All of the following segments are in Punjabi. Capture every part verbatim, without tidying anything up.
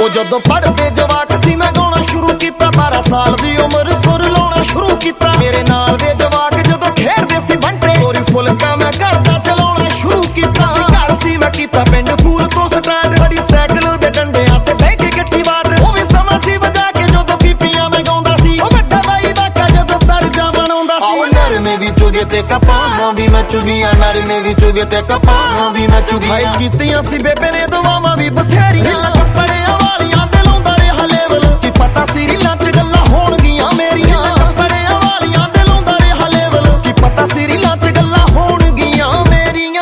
ਉਹ ਜਦੋਂ ਪੜਦੇ ਜਵਾਕ ਸੀ ਮੈਂ ਗਾਉਣਾ ਸ਼ੁਰੂ ਕੀਤਾ, ਬਾਰਾਂ ਸਾਲ ਦੀ ਉਮਰ ਸੁਰ ਲਾਉਣਾ ਸ਼ੁਰੂ ਕੀਤਾ। ਮੇਰੇ ਨਾਲ ਦੇ ਜਵਾਕ ਜਦੋਂ ਖੇਡਦੇ ਸੀ ਬੰਟੇ, ਤੋਰੀ ਫੁਲਕਾ ਮੈਂ ਘਰ ਦਾ ਚਲਾਉਣਾ ਸ਼ੁਰੂ ਕੀਤਾ। ਘਰ ਸੀ ਮੈਂ ਕੀਤਾ ਪਿੰਡ ਫੂਲ ਤੋਂ ਸਟਾਰਟ, ਬੜੀ ਸਾਈਕਲ ਦੇ ਡੰਡਿਆਂ ਤੇ ਬਹਿ ਕੇ ਗੱਟੀ ਬਾਟ। ਉਹ ਵੀ ਸਮਾਂ ਸੀ ਵਜਾ ਕੇ ਜਦੋਂ ਪੀਪੀਆਂ ਮੈਂ ਗਾਉਂਦਾ ਸੀ, ਉਹ ਵੱਡਾ ਬਾਈ ਵਾਕਾ ਜਦੋਂ ਦਰਜਾ ਬਣਾਉਂਦਾ ਸੀ। ਨਰਮੇ ਵੀ ਚੁਗੇ ਤੇ ਕਪਾਹਾਂ ਵੀ ਮੈਂ ਚੁਗੀਆਂ, ਨਰਮੇ ਵੀ ਚੁਗੇ ਤੇ ਕਪਾਹਾਂ ਵੀ ਮੈਂ ਚੁਗੀਆਂ। ਕੀਤੀਆਂ ਸੀ ਬੇਬੇ ਨੇ ਦੁਆਵਾਂ ਵੀ ਬਥੇਰੀਆਂ, ਕੱਪੜਿਆਂ ਵਾਲੀਆਂ ਤੇ ਲਾਉਂਦਾ ਰਿਹਾ ਲੈਵਲ। ਕੀ ਪਤਾ ਸੀ ਰੀਲਾਂ ਚ ਗੱਲਾਂ ਹੋਣਗੀਆਂ ਮੇਰੀਆਂ, ਕੱਪੜਿਆਂ ਵਾਲੀਆਂ ਤੇ ਲਾਉਂਦਾ ਰਿਹਾ ਲੈਵਲ। ਕੀ ਪਤਾ ਸੀ ਰੀਲਾਂ ਚ ਗੱਲਾਂ ਹੋਣਗੀਆਂ ਮੇਰੀਆਂ।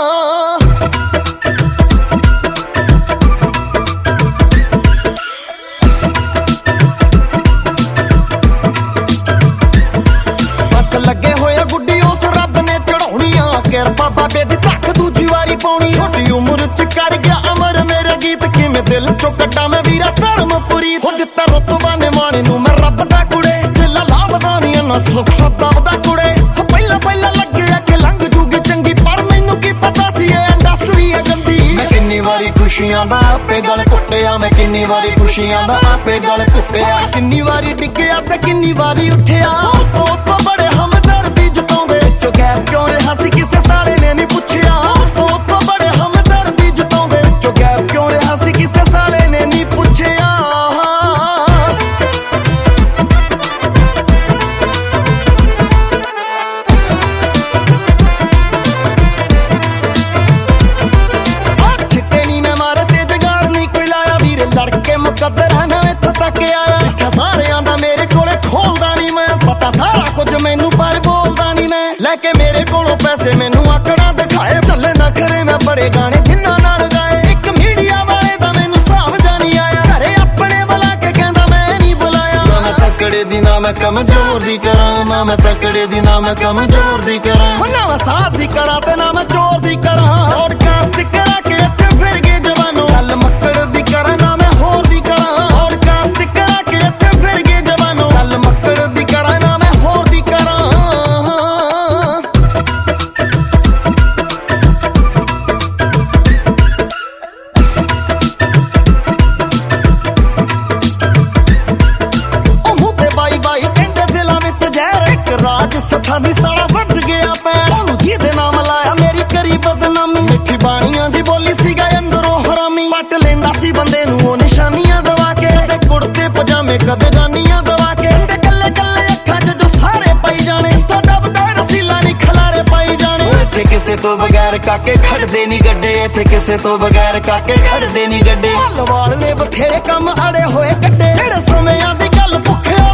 ਬਸ ਲੱਗੇ ਹੋਇਆ ਗੁੱਡੀ ਉਸ ਰੱਬ ਨੇ ਚੜਾਉਣੀਆਂ, ਕਿਰਪਾ ਬਾਬੇ ਦੀ ਧੱਕ ਦੂਜੀ ਵਾਰੀ ਪਾਉਣੀ। ਛੋਟੀ ਉਮਰ ਚ ਕਰ ਗਿਆ ਅਮਰ ਮੇਰਾ ਗੀਤ, ਕਿਵੇਂ ਦਿਲ ਚੋਂ ਕੱਢਾਂ ਮੈਂ ਵੀਰਾ ਧਰਮਪੁਰੀ। ਹੋ ਦਿੱਤਾ ਰੁਤਬਾ ਨਿਮਾਣੇ ਨੂੰ ਮੈਂ ਰੱਬ ਦਾ ਕੁੜੇ, ਜਿੱਲਾ ਲਾਭਦਾ ਨੀ ਨਾ ਸੁੱਖ ਦਬਦਾ ਕੁੜੇ। ਪਹਿਲਾਂ ਪਹਿਲਾਂ ਲੱਗਿਆ ਕਿ ਲੰਘ ਜੂਗੀ ਚੰਗੀ, ਪਰ ਮੈਨੂੰ ਕੀ ਪਤਾ ਸੀ ਇਹ ਇੰਡਸਟਰੀ ਹੈ ਗੰਦੀ। ਮੈਂ ਕਿੰਨੀ ਵਾਰੀ ਖੁਸ਼ੀਆਂ ਦਾ ਆਪੇ ਗਲ ਕੁੱਟਿਆ, ਮੈਂ ਕਿੰਨੀ ਵਾਰੀ ਖੁਸ਼ੀਆਂ ਦਾ ਆਪੇ ਗਲ ਕੁੱਟਿਆ। ਕਿੰਨੀ ਵਾਰੀ ਡਿੱਗਿਆ ਤੇ ਕਿੰਨੀ ਵਾਰੀ ਉੱਠਿਆ। ਤੋਂ ਤੋਂ ਬੜੇ ਹਮਦਰਦੀ ਜਤਾਉਂਦੇ, ਚੋ ਗੈਪ ਕਿਉਂ ਰਿਹਾ ਸੀ ਕਿਸੇ ਸਾਲੇ ਨੇ ਨਹੀਂ ਪੁੱਛਿਆ। ਤੋਂ ਤੋਂ ਬੜੇ ਹਮਦਰਦੀ ਜਤਾਉਂਦੇ, ਚੋ ਗੈਪ ਕਿਉਂ ਰਿਹਾ ਸੀ ਕਿਸੇ ਸਾਲੇ ਨੇ ਨਹੀਂ ਪੁੱਛਿਆ। ਛਿੱਟੇ ਨਹੀਂ ਮੈਂ ਮਾਰੇ ਤੇ ਜਗਾੜ ਨਹੀਂ ਕੋਈ ਲਾਇਆ, ਵੀਰੇ ਲੜਕੇ ਮੁਕੱਦਰਾਂ ਨਾਲ ਇੱਥੋਂ ਤੱਕ ਆਇਆ। ਇੱਥੇ ਸਾਰਿਆਂ ਦਾ ਮੇਰੇ ਕੋਲੇ ਖੋਲਦਾ ਨਹੀਂ ਮੈਂ, ਪਤਾ ਸਾਰਾ ਕੁਝ ਮੈਨੂੰ ਪਰ ਬੋਲਦਾ ਨਹੀਂ ਮੈਂ। ਲੈ ਕੇ ਮੇਰੇ ਕੋਲੋਂ ਪੈਸੇ ਮੈਨੂੰ ਆਕੜਾ ਦਿਖਾਏ, ਚੱਲੇ ਨਖਰੇ ਮੈਂ ਬੜੇ ਗਾਣੇ ਜਿੰਨਾਂ ਨਾਲ ਗਾਏ। ਇੱਕ ਮੀਡੀਆ ਵਾਲੇ ਦਾ ਮੈਨੂੰ ਹਿਸਾਬ ਜਾਣੀ ਆਇਆ, ਘਰੇ ਆਪਣੇ ਬੁਲਾ ਕੇ ਕਹਿੰਦਾ ਮੈਂ ਨਹੀਂ ਬੁਲਾਇਆ। ਨਾ ਮੈਂ ਤਕੜੇ ਦੀ ਨਾ ਮੈਂ ਕਮਜ਼ੋਰ ਦੀ ਕਰਾਂ, ਨਾ ਮੈਂ ਤਕੜੇ ਦੀ ਨਾ ਮੈਂ ਕਮਜ਼ੋਰ ਦੀ ਕਰਾਂ। ਨਾ ਮੈਂ ਸਾਥ ਦੀ ਕਰਾਂ ਤੇ ਨਾ ਮੈਂ ਚੋਰ ਦੀ ਕਰਾਂ। ਪੋਡਕਾਸਟ ਕਰਾ ਕੇ ਇੱਥੇ ਫਿਰ ਗਏ ਜਵਾਨੋ, ਗੱਲ ਮੱਕੜ ਦੀ ਕਰਾਂ ਨਾ ਮੈਂ ਹੋਰ ਦੀ ਕਰਾਂ। ਪੋਡਕਾਸਟ ਕਰਾ ਕੇ ਇੱਥੇ ਫਿਰ ਗਏ ਜਵਾਨੋ, ਗੱਲ ਮੱਕੜ ਦੀ ਕਰਾਂ ਨਾ ਮੈਂ ਹੋਰ ਦੀ ਕਰਾਂ। ਉਹ ਮੂੰਹ ਤੇ ਬਾਈ ਬਾਈ ਕਹਿੰਦੇ ਦਿਲਾਂ ਵਿੱਚ ਜ਼ਹਿਰ, ਇੱਕ ਰਾਜ ਸਥਾਂ ਦੀ ਸਾਲਾ ਵੱਢ ਗਿਆ ਪੈਰ। ਉਹਨੂੰ ਜਿਹਦੇ ਨਾਮ ਲਾਇਆ ਮੇਰੀ ਕਰੀ ਬਦਨਾਮੀ, ਮਿੱਠੀ ਬਾਣੀਆਂ ਜੀ ਬੋਲੀ ਸੀਗਾ ਅੰਦਰੋਂ ਹਰਾਮੀ। ਪੱਟ ਲੈਂਦਾ ਸੀ ਬੰਦੇ ਨੂੰ ਉਹ ਨਿਸ਼ਾਨੀਆਂ ਦਵਾ ਕੇ, ਤੇ ਕੁੜਤੇ ਪਜਾਮੇ ਕਦੇ ਗਾਨੀਆਂ ਦਵਾ ਕੇ। ਤੇ ਕੱਲੇ ਕੱਲੇ ਅੱਖਾਂ 'ਚ ਜੋ ਸਾਰੇ ਪਾਈ ਜਾਣੇ, ਤੁਹਾਡਾ ਬਤਾਏ ਰਸੀਲਾ ਨਹੀਂ ਖਲਾਰੇ ਪਾਈ ਜਾਣੇ। ਇੱਥੇ ਕਿਸੇ ਤੋਂ ਬਗੈਰ ਕਾਕੇ ਖੜਦੇ ਨਹੀਂ ਗੱਡੇ, ਇੱਥੇ ਕਿਸੇ ਤੋਂ ਬਗੈਰ ਕਾਕੇ ਖੜਦੇ ਨਹੀਂ ਗੱਡੇ। ਹਲਵਾਲ ਨੇ ਬਥੇਰੇ ਕੰਮ ਅੜੇ ਹੋਏ ਕੱਢੇ, ਜਿਹੜੇ ਸਮਿਆਂ ਦੀ ਗੱਲ ਭੁੱਖੇ